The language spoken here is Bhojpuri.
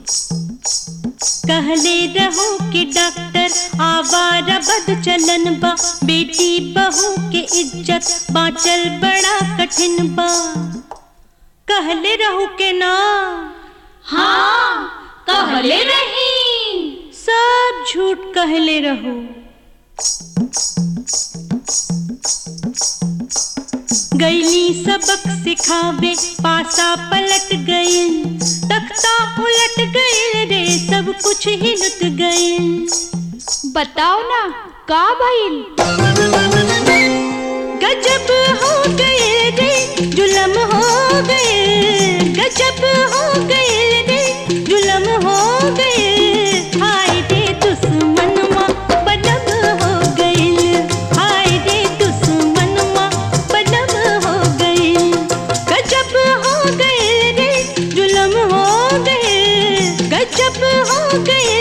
कहले रहो कि डॉक्टर आवारा बद चलन बा, बेटी बहू के इज्जत बाँचल बड़ा कठिन बा। कहले रहो के ना? हाँ कहले रही। सब झूठ कहले रहो। गईली सबक सिखावे, पासा पलट गई, तख्ता उलट गए रे, सब कुछ ही लुट गए। बताओ ना का भइल? गजब हो गए रे, जुलम हो गए, गजब हो गए रे, जुलम हो गए। हाय रे दुश्मनवा बदब हो गई, हाय रे दुश्मनवा बदब हो गई। गजब हो गए रे, जुलम हो गए, गजब हो गए